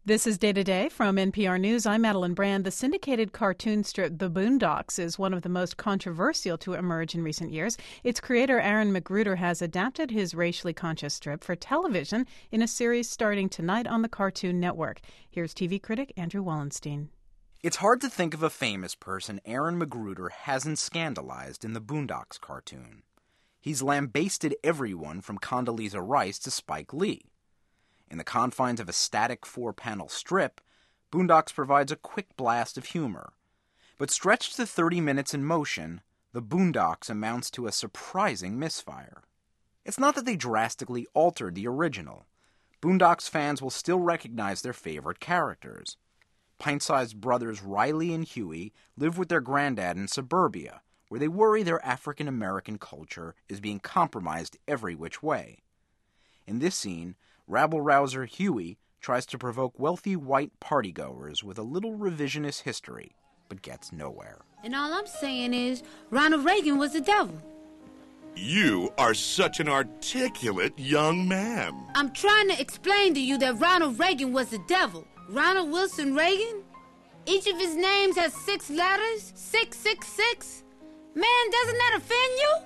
This is Day to Day from NPR News. I'm Madeline Brand. The syndicated cartoon strip The Boondocks is one of the most controversial to emerge in recent years. Its creator, Aaron McGruder, has adapted his racially conscious strip for television in a series starting tonight on the Cartoon Network. Here's TV critic Andrew Wallenstein. It's hard to think of a famous person Aaron McGruder hasn't scandalized in the Boondocks cartoon. He's lambasted everyone from Condoleezza Rice to Spike Lee. In the confines of a static four-panel strip, Boondocks provides a quick blast of humor. But stretched to 30 minutes in motion, the Boondocks amounts to a surprising misfire. It's not that they drastically altered the original. Boondocks fans will still recognize their favorite characters. Pint-sized brothers Riley and Huey live with their granddad in suburbia, where they worry their African-American culture is being compromised every which way. In this scene, rabble-rouser Huey tries to provoke wealthy white partygoers with a little revisionist history, but gets nowhere. And all I'm saying is, Ronald Reagan was the devil. You are such an articulate young man. I'm trying to explain to you that Ronald Reagan was the devil. Ronald Wilson Reagan? Each of his names has 6 letters, 666. Man, doesn't that offend you?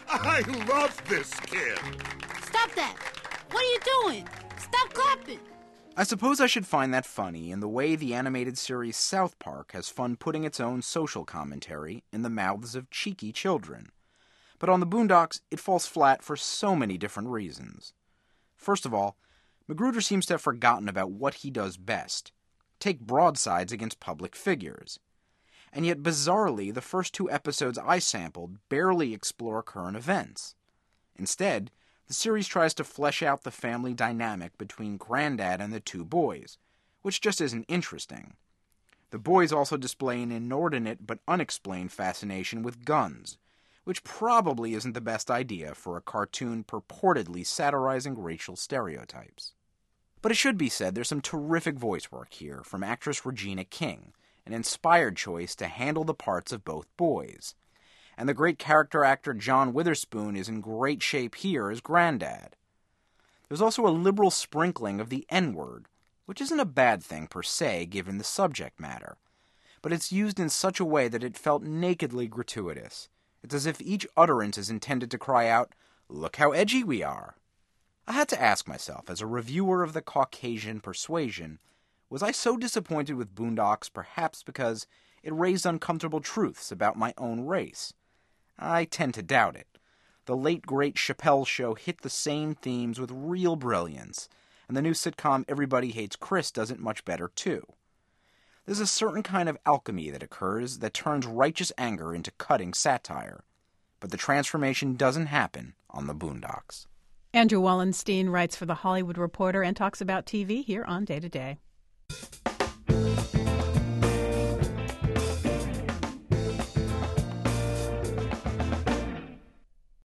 I love this kid. Stop that. What are you doing? Stop clapping. I suppose I should find that funny in the way the animated series South Park has fun putting its own social commentary in the mouths of cheeky children. But on the Boondocks, it falls flat for so many different reasons. First of all, McGruder seems to have forgotten about what he does best: take broadsides against public figures. And yet, bizarrely, the first 2 episodes I sampled barely explore current events. Instead, the series tries to flesh out the family dynamic between Granddad and the 2 boys, which just isn't interesting. The boys also display an inordinate but unexplained fascination with guns, which probably isn't the best idea for a cartoon purportedly satirizing racial stereotypes. But it should be said there's some terrific voice work here from actress Regina King, an inspired choice to handle the parts of both boys. And the great character actor John Witherspoon is in great shape here as Granddad. There's also a liberal sprinkling of the N-word, which isn't a bad thing per se given the subject matter, but it's used in such a way that it felt nakedly gratuitous. It's as if each utterance is intended to cry out, "Look how edgy we are." I had to ask myself, as a reviewer of the Caucasian persuasion, was I so disappointed with Boondocks perhaps because it raised uncomfortable truths about my own race? I tend to doubt it. The late great Chappelle Show hit the same themes with real brilliance, and the new sitcom Everybody Hates Chris does it much better too. There's a certain kind of alchemy that occurs that turns righteous anger into cutting satire, but the transformation doesn't happen on the Boondocks. Andrew Wallenstein writes for The Hollywood Reporter and talks about TV here on Day to Day.